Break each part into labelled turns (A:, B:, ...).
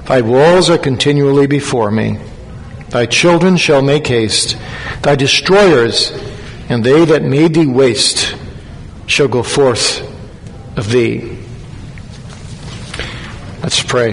A: Thy walls are continually before me. Thy children shall make haste. Thy destroyers and they that made thee waste shall go forth of thee. Let's pray.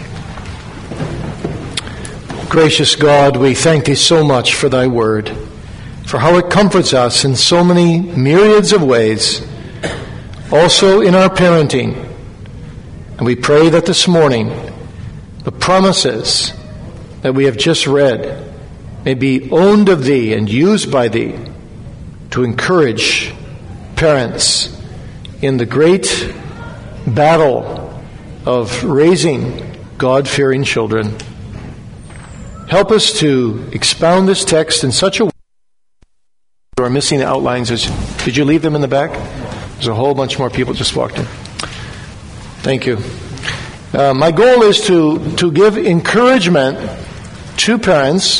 A: Gracious God, we thank thee so much for thy word, for how it comforts us in so many myriads of ways, also in our parenting. And we pray that this morning the promises that we have just read may be owned of thee and used by thee to encourage parents in the great battle of raising God-fearing children. Help us to expound this text in such a way. You are missing the outlines. Did you leave them in the back? There's a whole bunch more people just walked in. Thank you. My goal is to give encouragement to parents.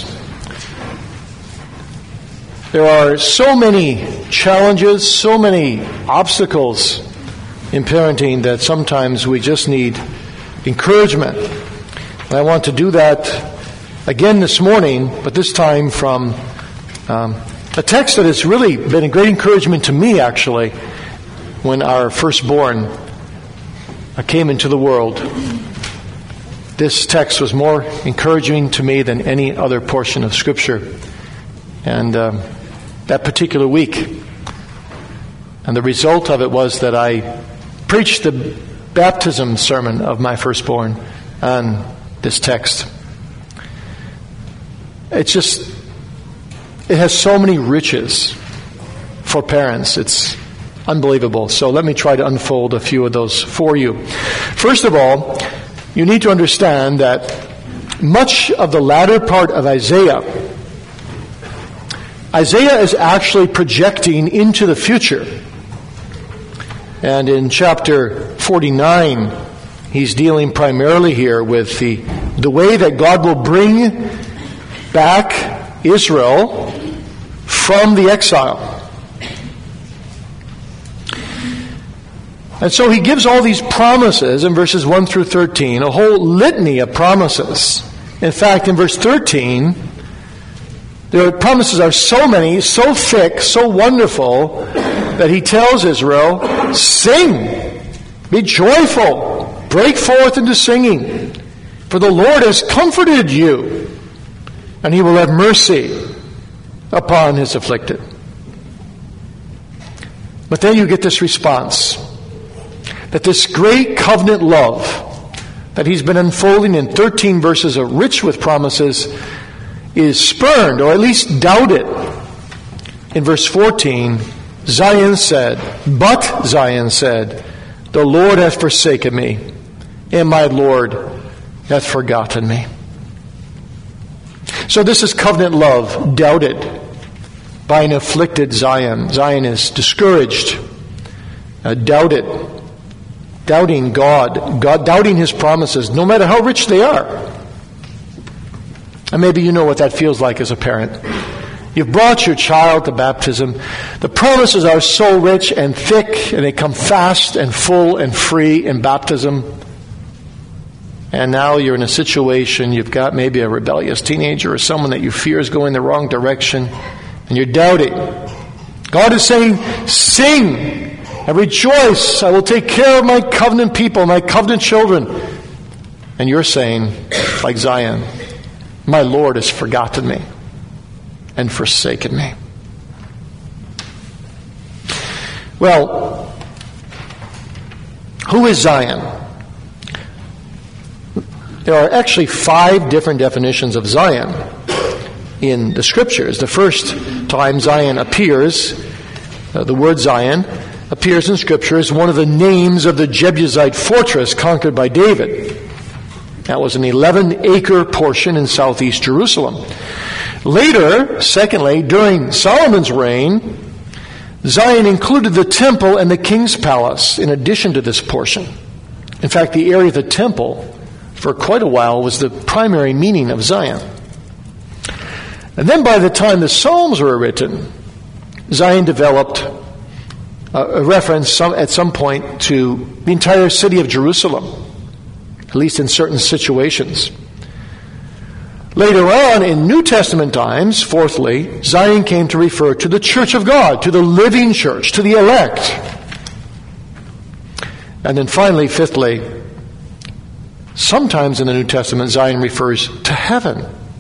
A: There are so many challenges, so many obstacles in parenting that sometimes we just need encouragement. And I want to do that again this morning, but this time from a text that has really been a great encouragement to me, actually, when our firstborn came into the world. This text was more encouraging to me than any other portion of Scripture. And that particular week, and the result of it was that I preached the baptism sermon of my firstborn on this text. It has so many riches for parents. It's unbelievable. So let me try to unfold a few of those for you. First of all, you need to understand that much of the latter part of Isaiah is actually projecting into the future. And in chapter 49, he's dealing primarily here with the way that God will bring back Israel from the exile. And so he gives all these promises in verses 1 through 13, a whole litany of promises. In fact, in verse 13, the promises are so many, so thick, so wonderful, that he tells Israel, sing, be joyful, break forth into singing, for the Lord has comforted you, and he will have mercy upon his afflicted. But then you get this response, that this great covenant love that he's been unfolding in 13 verses rich with promises is spurned, or at least doubted. In verse 14, Zion said, the Lord hath forsaken me, and my Lord hath forgotten me. So this is covenant love doubted by an afflicted Zion. Zion is discouraged, doubting God, doubting his promises, no matter how rich they are. And maybe you know what that feels like as a parent. You've brought your child to baptism. The promises are so rich and thick, and they come fast and full and free in baptism. And now you're in a situation, you've got maybe a rebellious teenager or someone that you fear is going the wrong direction, and you're doubting. God is saying, sing and rejoice. I will take care of my covenant people, my covenant children. And you're saying, like Zion, my Lord has forgotten me and forsaken me. Well, who is Zion? There are actually 5 different definitions of Zion in the Scriptures. The first time Zion appears, the word Zion appears in Scripture as one of the names of the Jebusite fortress conquered by David. That was an 11-acre portion in southeast Jerusalem. Later, secondly, during Solomon's reign, Zion included the temple and the king's palace in addition to this portion. In fact, the area of the temple for quite a while was the primary meaning of Zion. And then by the time the Psalms were written, Zion developed a reference at some point to the entire city of Jerusalem. least in certain situations. Later on, in New Testament times, fourthly, Zion came to refer to the church of God, to the living church, to the elect. And then finally, fifthly, sometimes in the New Testament, Zion refers to heaven.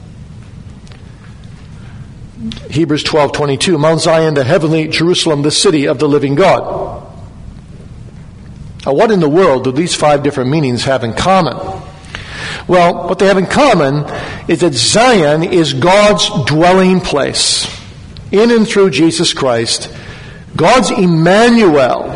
A: Hebrews 12:22, Mount Zion, the heavenly Jerusalem, the city of the living God. Now, what in the world do these 5 different meanings have in common? Well, what they have in common is that Zion is God's dwelling place. In and through Jesus Christ, God's Emmanuel,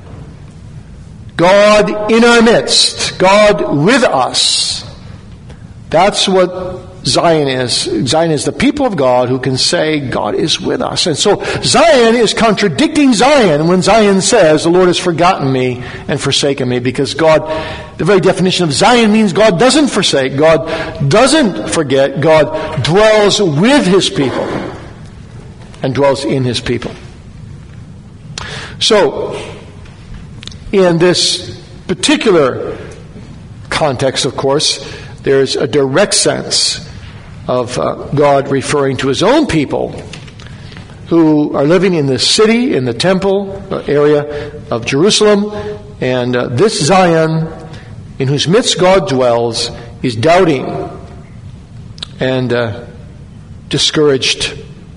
A: God in our midst, God with us. That's what Zion is. Zion is the people of God who can say God is with us. And so Zion is contradicting Zion when Zion says the Lord has forgotten me and forsaken me, because God, the very definition of Zion means God doesn't forsake, God doesn't forget, God dwells with His people and dwells in His people. So, in this particular context, of course, there's a direct sense of God referring to His own people who are living in the city, in the temple area of Jerusalem, and this Zion, in whose midst God dwells, is doubting and discouraged.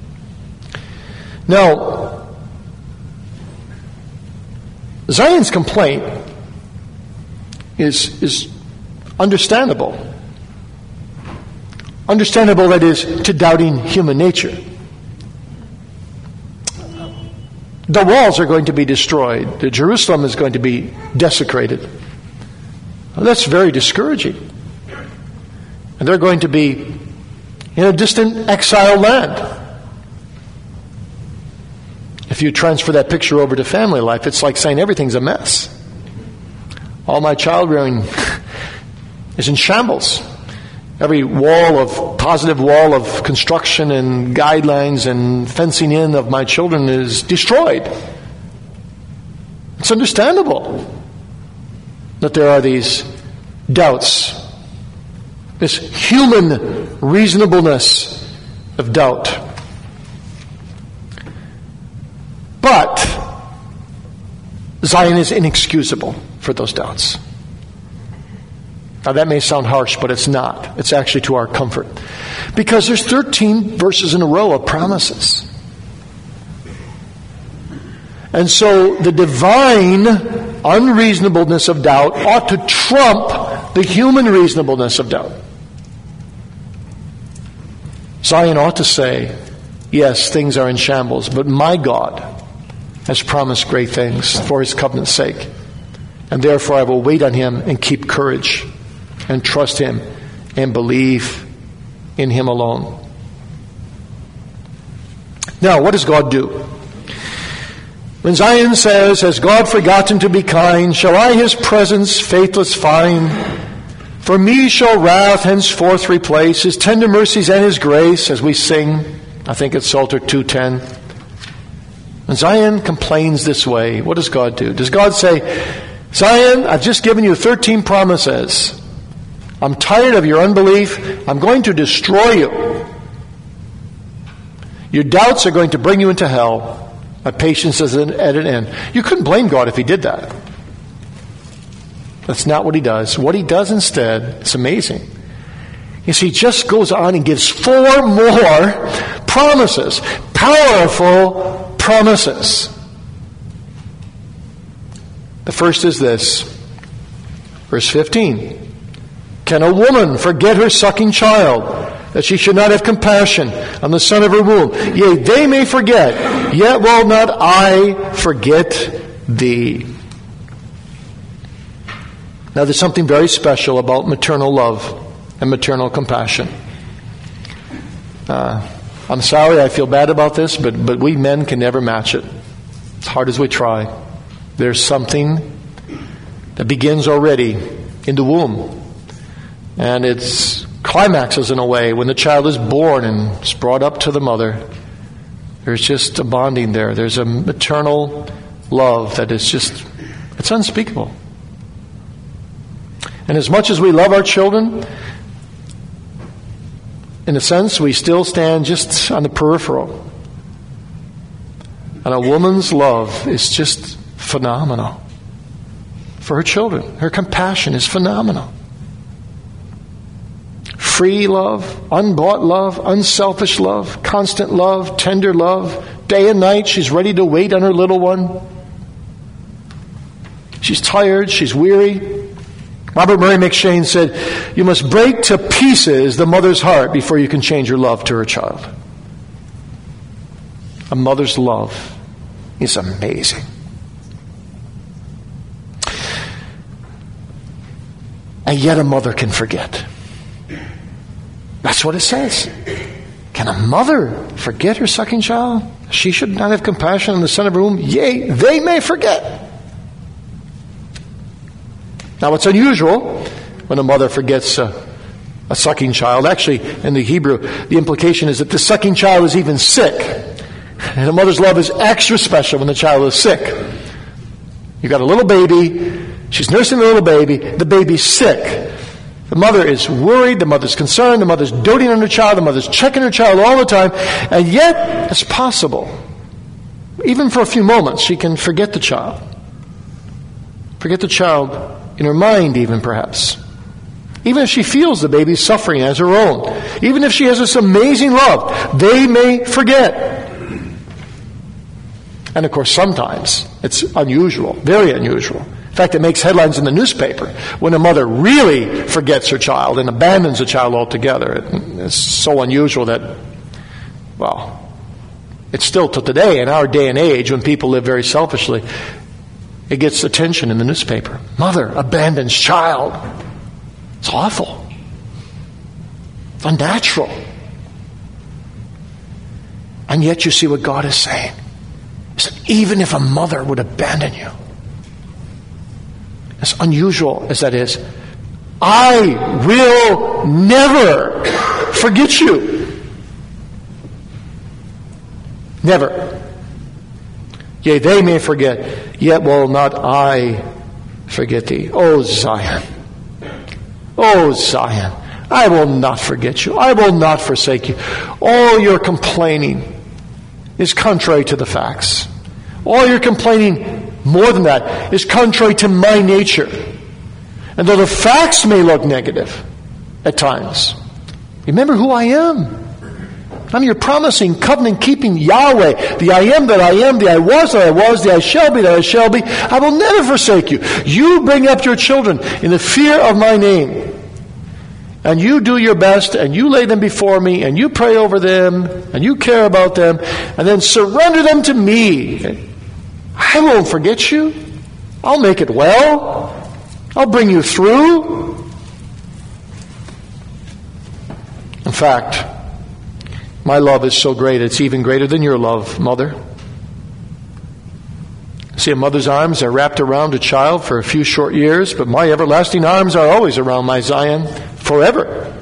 A: Now, Zion's complaint is understandable. Understandable, that is, to doubting human nature. The walls are going to be destroyed. The Jerusalem is going to be desecrated. Well, that's very discouraging. And they're going to be in a distant exile land. If you transfer that picture over to family life, it's like saying everything's a mess. All my child rearing is in shambles. Every positive wall of construction and guidelines and fencing in of my children is destroyed. It's understandable that there are these doubts, this human reasonableness of doubt. But Zion is inexcusable for those doubts. Now that may sound harsh, but it's not. It's actually to our comfort. Because there's 13 verses in a row of promises. And so the divine unreasonableness of doubt ought to trump the human reasonableness of doubt. Zion ought to say, yes, things are in shambles, but my God has promised great things for His covenant's sake. And therefore I will wait on Him and keep courage and trust Him and believe in Him alone. Now, what does God do? When Zion says, has God forgotten to be kind? Shall I His presence faithless find? For me shall wrath henceforth replace His tender mercies and His grace, as we sing, I think it's Psalter 2:10. When Zion complains this way, what does God do? Does God say, Zion, I've just given you 13 promises. I'm tired of your unbelief. I'm going to destroy you. Your doubts are going to bring you into hell. My patience is at an end. You couldn't blame God if He did that. That's not what He does. What He does instead, it's amazing, is He just goes on and gives 4 more promises. Powerful promises. The first is this. Verse 15. Can a woman forget her sucking child, that she should not have compassion on the son of her womb? Yea, they may forget, yet will not I forget thee. Now there's something very special about maternal love and maternal compassion. I'm sorry, I feel bad about this, but we men can never match it, as hard as we try. There's something that begins already in the womb. And it's climaxes in a way when the child is born and is brought up to the mother. There's just a bonding there. There's a maternal love that is just, it's unspeakable. And as much as we love our children, in a sense, we still stand just on the peripheral. And a woman's love is just phenomenal for her children. Her compassion is phenomenal. Free love, unbought love, unselfish love, constant love, tender love. Day and night, she's ready to wait on her little one. She's tired, she's weary. Robert Murray McShane said, you must break to pieces the mother's heart before you can change your love to her child. A mother's love is amazing. And yet a mother can forget. That's what it says. Can a mother forget her sucking child? She should not have compassion on the son of her womb. Yea, they may forget. Now it's unusual when a mother forgets a sucking child. Actually, in the Hebrew, the implication is that the sucking child is even sick. And a mother's love is extra special when the child is sick. You've got a little baby, she's nursing the little baby, the baby's sick. The mother is worried, the mother's concerned, the mother's doting on her child, the mother's checking her child all the time, and yet it's possible, even for a few moments, she can forget the child. Forget the child in her mind even, perhaps. Even if she feels the baby's suffering as her own. Even if she has this amazing love, they may forget. And of course, sometimes it's unusual, very unusual. In fact, it makes headlines in the newspaper when a mother really forgets her child and abandons the child altogether. It's so unusual that, well, it's still to today, in our day and age, when people live very selfishly, it gets attention in the newspaper. Mother abandons child. It's awful. It's unnatural. And yet you see what God is saying. He said, even if a mother would abandon you, as unusual as that is, I will never forget you. Never. Yea, they may forget, yet will not I forget thee. O Zion. O Zion. I will not forget you. I will not forsake you. All your complaining is contrary to the facts. All your complaining, more than that, is contrary to my nature. And though the facts may look negative at times, remember who I am. I'm your promising, covenant-keeping Yahweh, the I am that I am, the I was that I was, the I shall be that I shall be. I will never forsake you. You bring up your children in the fear of my name. And you do your best, and you lay them before me, and you pray over them, and you care about them, and then surrender them to me. I won't forget you. I'll make it well. I'll bring you through. In fact, my love is so great, it's even greater than your love, mother. See, a mother's arms are wrapped around a child for a few short years, but my everlasting arms are always around my Zion forever.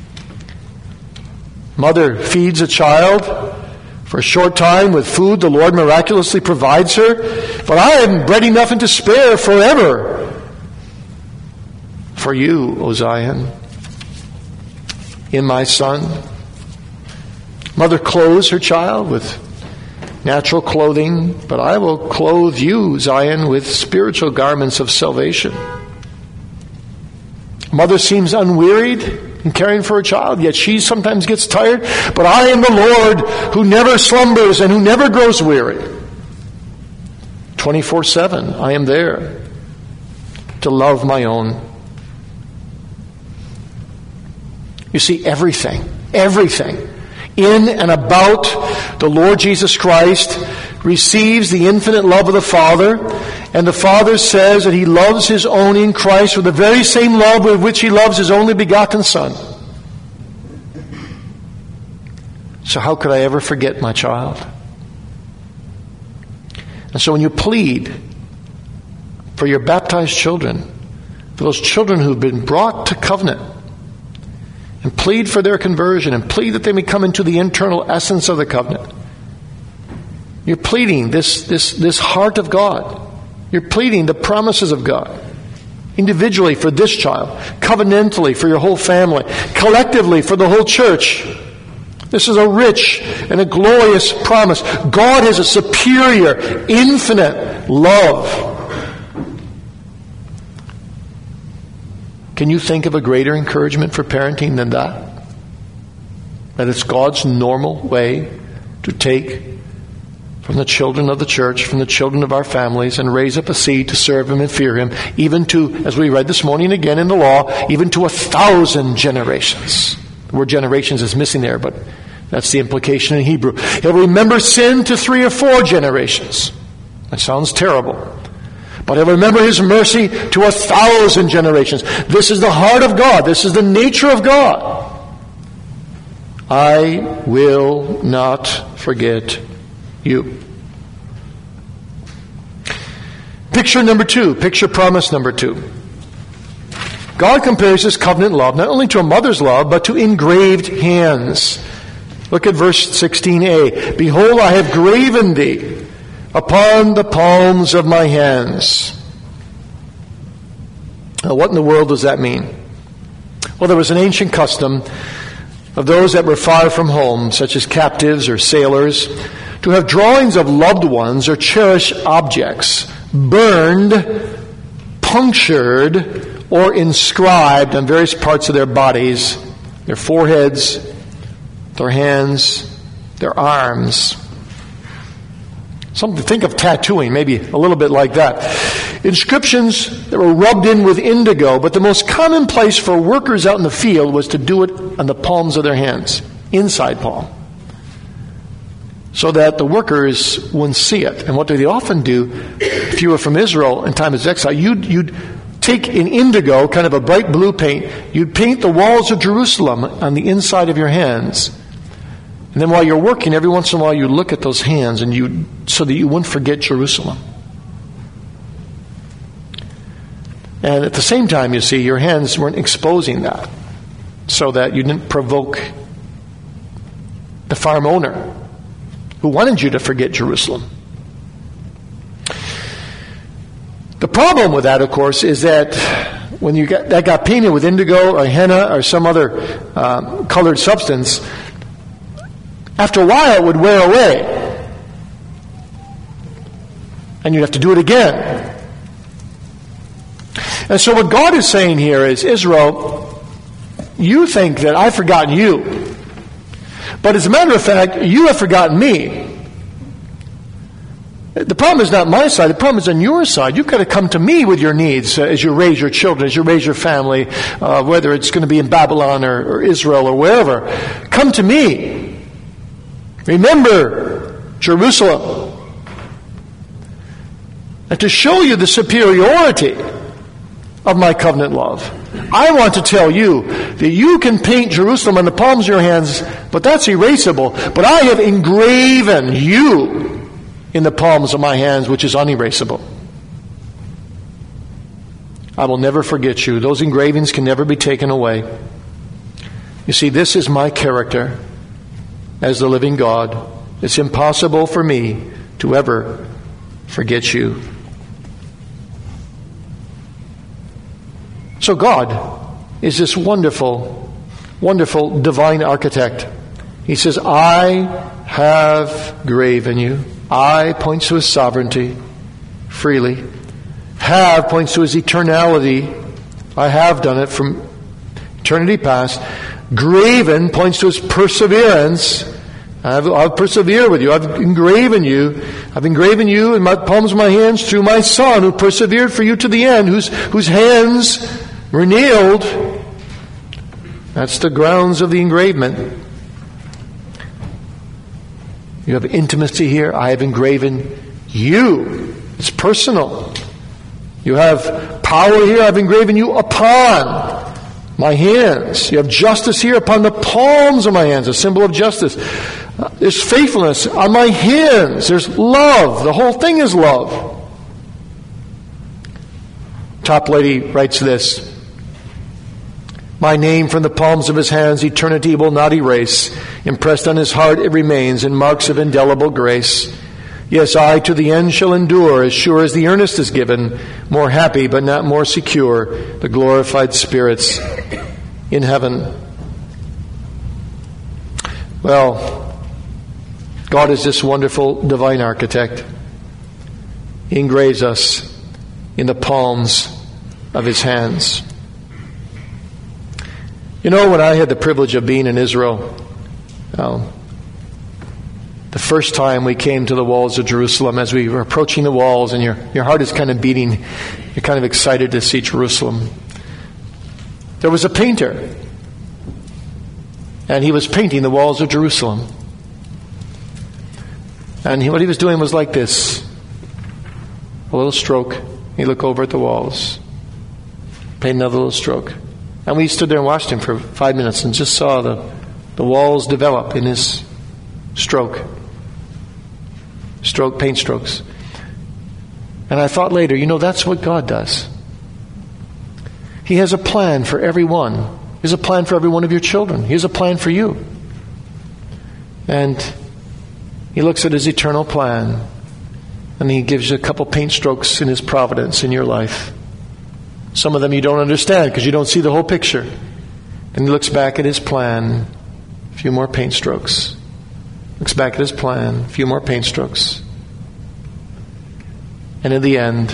A: Mother feeds a child for a short time with food the Lord miraculously provides her, but I have bread enough and to spare forever for you, O Zion, in my son. Mother clothes her child with natural clothing, but I will clothe you, Zion, with spiritual garments of salvation. Mother seems unwearied in caring for her child, yet she sometimes gets tired, but I am the Lord who never slumbers and who never grows weary. 24/7, I am there to love my own. You see, everything in and about the Lord Jesus Christ receives the infinite love of the Father, and the Father says that He loves His own in Christ with the very same love with which He loves His only begotten Son. So how could I ever forget my child? And so when you plead for your baptized children, for those children who've been brought to covenant, and plead for their conversion, and plead that they may come into the internal essence of the covenant, you're pleading this heart of God. You're pleading the promises of God. Individually for this child, covenantally for your whole family, collectively for the whole church. This is a rich and a glorious promise. God has a superior, infinite love. Can you think of a greater encouragement for parenting than that? That it's God's normal way to take from the children of the church, from the children of our families, and raise up a seed to serve Him and fear Him, even to, as we read this morning again in the law, even to 1,000 generations. The word generations is missing there, but that's the implication in Hebrew. He'll remember sin to 3 or 4 generations. That sounds terrible. But He'll remember His mercy to 1,000 generations. This is the heart of God. This is the nature of God. I will not forget you. Picture number 2. Picture promise number 2. God compares His covenant love not only to a mother's love, but to engraved hands. Look at verse 16a. Behold, I have graven thee upon the palms of my hands. Now, what in the world does that mean? Well, there was an ancient custom of those that were far from home, such as captives or sailors, to have drawings of loved ones or cherished objects burned, punctured, or inscribed on various parts of their bodies, their foreheads, their hands, their arms. Something to think of tattooing, maybe a little bit like that. Inscriptions that were rubbed in with indigo, but the most common place for workers out in the field was to do it on the palms of their hands, inside palm, so that the workers wouldn't see it. And what do they often do, if you were from Israel in time of exile, you'd take an indigo, kind of a bright blue paint, you'd paint the walls of Jerusalem on the inside of your hands. And then while you're working, every once in a while you look at those hands and so that you wouldn't forget Jerusalem. And at the same time, you see, your hands weren't exposing that, so that you didn't provoke the farm owner who wanted you to forget Jerusalem. The problem with that, of course, is that when that got painted with indigo or henna or some other colored substance, after a while it would wear away. And you'd have to do it again. And so what God is saying here is, Israel, you think that I've forgotten you. But as a matter of fact, you have forgotten me. The problem is not my side. The problem is on your side. You've got to come to me with your needs as you raise your children, as you raise your family, whether it's going to be in Babylon or Israel or wherever. Come to me. Remember Jerusalem. And to show you the superiority of my covenant love, I want to tell you that you can paint Jerusalem on the palms of your hands, but that's erasable. But I have engraven you in the palms of my hands, which is unerasable. I will never forget you. Those engravings can never be taken away. You see, this is my character as the living God. It's impossible for me to ever forget you. So God is this wonderful, wonderful divine architect. He says, I have graven you. I points to His sovereignty freely. Have points to His eternality. I have done it from eternity past. Graven points to His perseverance. I'll persevere with you. I've engraven you. I've engraven you in my palms of my hands through my Son, who persevered for you to the end, whose hands were nailed. That's the grounds of the engravement. You have intimacy here. I have engraven you. It's personal. You have power here. I've engraven you upon my hands. You have justice here upon the palms of my hands, a symbol of justice. There's faithfulness on my hands. There's love. The whole thing is love. Top lady writes this: my name from the palms of His hands eternity will not erase. Impressed on His heart it remains in marks of indelible grace. Yes, I to the end shall endure, as sure as the earnest is given, more happy but not more secure, the glorified spirits in heaven. Well, God is this wonderful divine architect. He engraves us in the palms of His hands. You know, when I had the privilege of being in Israel, the first time we came to the walls of Jerusalem, as we were approaching the walls, and your heart is kind of beating, you're kind of excited to see Jerusalem. There was a painter, and he was painting the walls of Jerusalem. And what he was doing was like this. A little stroke. He'd look over at the walls. Paint another little stroke. And we stood there and watched him for 5 minutes and just saw the walls develop in his stroke. Paint strokes. And I thought later, that's what God does. He has a plan for everyone. He has a plan for every one of your children. He has a plan for you. And He looks at His eternal plan, and He gives you a couple paint strokes in His providence in your life. Some of them you don't understand because you don't see the whole picture. And He looks back at His plan, a few more paint strokes. Looks back at His plan, a few more paint strokes. And in the end,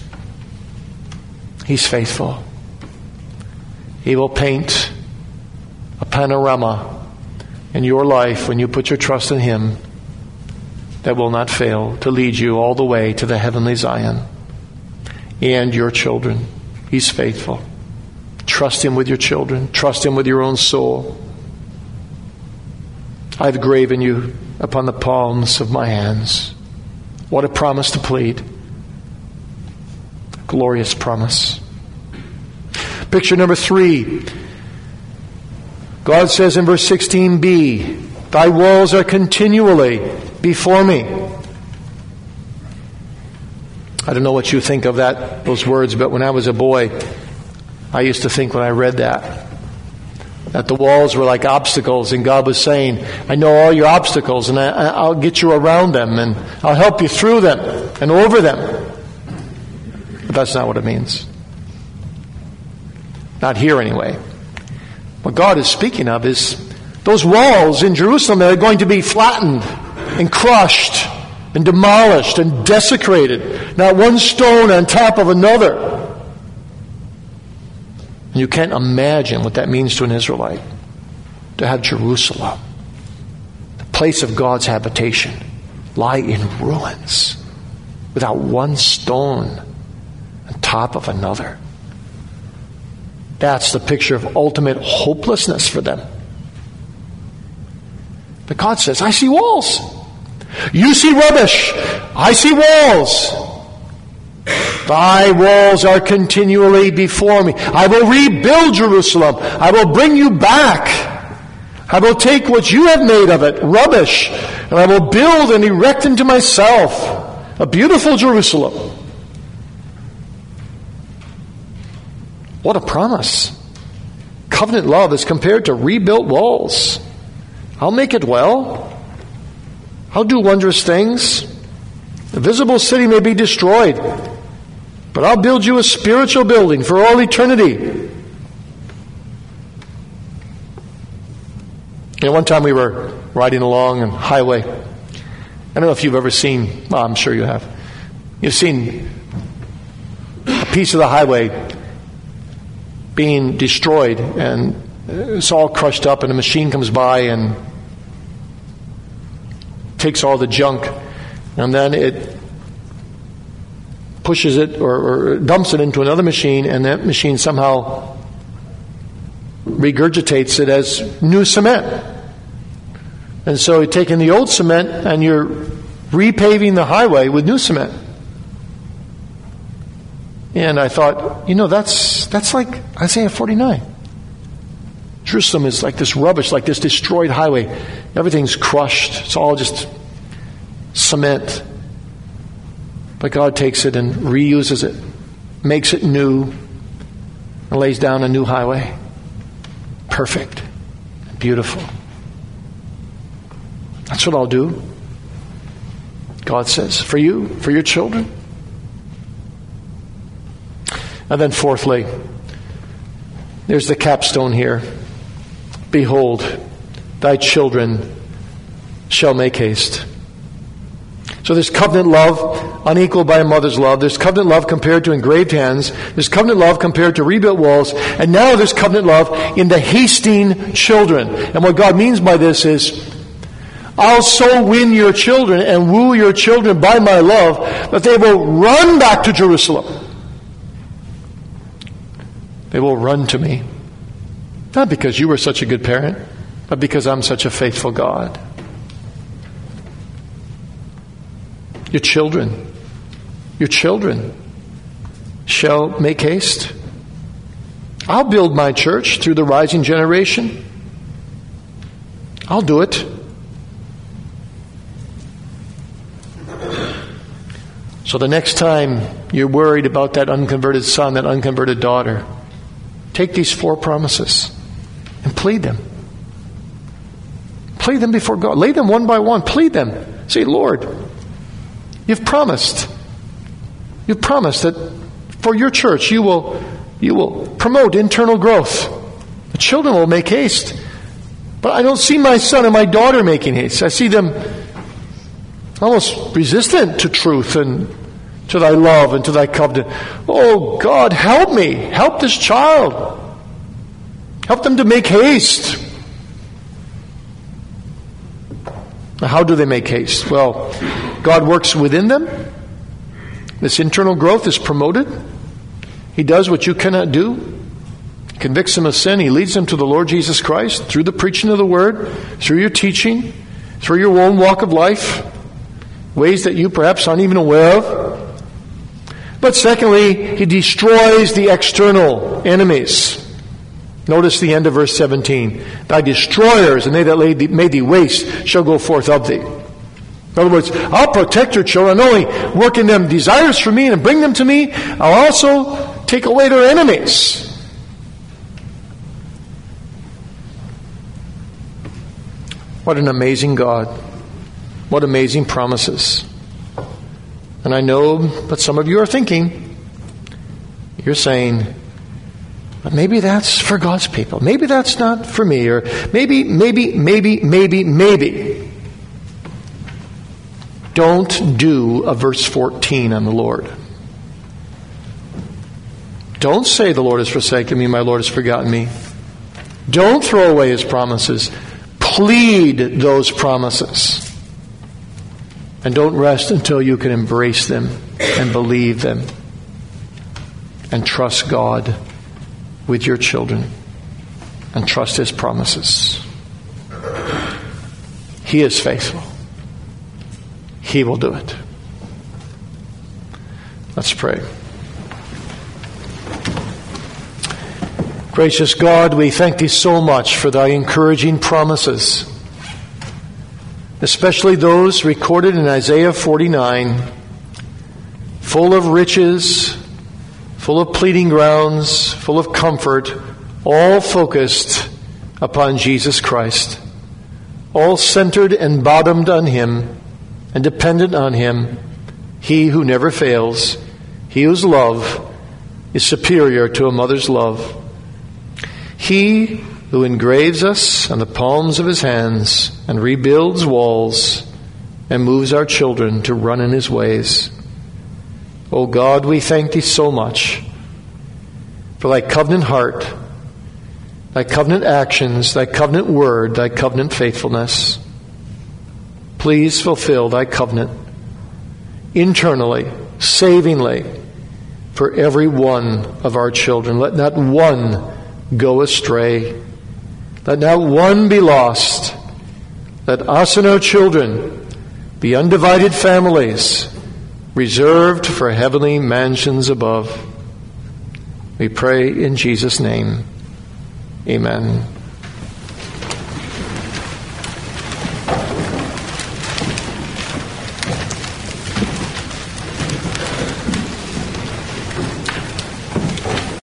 A: He's faithful. He will paint a panorama in your life when you put your trust in Him that will not fail to lead you all the way to the heavenly Zion and your children. He's faithful. Trust Him with your children. Trust Him with your own soul. I've graven you upon the palms of my hands. What a promise to plead. Glorious promise. Picture number 3. God says in verse 16b, Thy walls are continually before me. I don't know what you think of those words, but when I was a boy, I used to think when I read that the walls were like obstacles, and God was saying, I know all your obstacles, and I'll get you around them, and I'll help you through them and over them. But that's not what it means. Not here anyway. What God is speaking of is those walls in Jerusalem that are going to be flattened and crushed and demolished and desecrated. Not one stone on top of another. And you can't imagine what that means to an Israelite. To have Jerusalem, the place of God's habitation, lie in ruins without one stone on top of another. That's the picture of ultimate hopelessness for them. But God says, I see walls. You see rubbish. I see walls. Thy walls are continually before me. I will rebuild Jerusalem. I will bring you back. I will take what you have made of it, rubbish, and I will build and erect into myself a beautiful Jerusalem. What a promise. Covenant love is compared to rebuilt walls. I'll make it well. I'll do wondrous things. The visible city may be destroyed, but I'll build you a spiritual building for all eternity. One time we were riding along on a highway. I don't know if you've ever seen, well, I'm sure you have. You've seen a piece of the highway being destroyed, and it's all crushed up, and a machine comes by and takes all the junk, and then it pushes it or dumps it into another machine, and that machine somehow regurgitates it as new cement. And so you're taking the old cement and you're repaving the highway with new cement. And I thought, that's like Isaiah 49. Jerusalem is like this rubbish, like this destroyed highway. Everything's crushed. It's all just cement. But God takes it and reuses it, makes it new, and lays down a new highway. Perfect. Beautiful. That's what I'll do. God says, for you, for your children. And then fourthly, there's the capstone here. Behold, thy children shall make haste. So there's covenant love unequaled by a mother's love. There's covenant love compared to engraved hands. There's covenant love compared to rebuilt walls. And now there's covenant love in the hasting children. And what God means by this is, I'll so win your children and woo your children by my love that they will run back to Jerusalem. They will run to me. Not because you were such a good parent, but because I'm such a faithful God. Your children shall make haste. I'll build my church through the rising generation. I'll do it. So the next time you're worried about that unconverted son, that unconverted daughter, take these 4 promises and plead them. Plead them before God. Lay them one by one. Plead them. Say, Lord, you've promised that for your church you will promote internal growth. The children will make haste. But I don't see my son and my daughter making haste. I see them almost resistant to truth and to thy love and to thy covenant. Oh God, help me. Help this child. Help them to make haste. Now, how do they make haste? Well, God works within them. This internal growth is promoted. He does what you cannot do. He convicts them of sin. He leads them to the Lord Jesus Christ through the preaching of the Word, through your teaching, through your own walk of life, ways that you perhaps aren't even aware of. But secondly, He destroys the external enemies. Notice the end of verse 17. Thy destroyers and they that made thee waste shall go forth of thee. In other words, I'll protect your children, not only work in them desires for me and bring them to me, I'll also take away their enemies. What an amazing God. What amazing promises. And I know that some of you are thinking, you're saying, but maybe that's for God's people. Maybe that's not for me. Or maybe. Don't do a verse 14 on the Lord. Don't say the Lord has forsaken me, my Lord has forgotten me. Don't throw away His promises. Plead those promises. And don't rest until you can embrace them and believe them and trust God with your children and trust His promises. He is faithful. He will do it. Let's pray. Gracious God, we thank Thee so much for Thy encouraging promises, especially those recorded in Isaiah 49, full of riches, full of pleading grounds, full of comfort, all focused upon Jesus Christ, all centered and bottomed on Him and dependent on Him, He who never fails, He whose love is superior to a mother's love, He who engraves us on the palms of His hands and rebuilds walls and moves our children to run in His ways. O God, we thank Thee so much for Thy covenant heart, Thy covenant actions, Thy covenant word, Thy covenant faithfulness. Please fulfill Thy covenant internally, savingly, for every one of our children. Let not one go astray. Let not one be lost. Let us and our children be undivided families, reserved for heavenly mansions above. We pray in Jesus' name. Amen.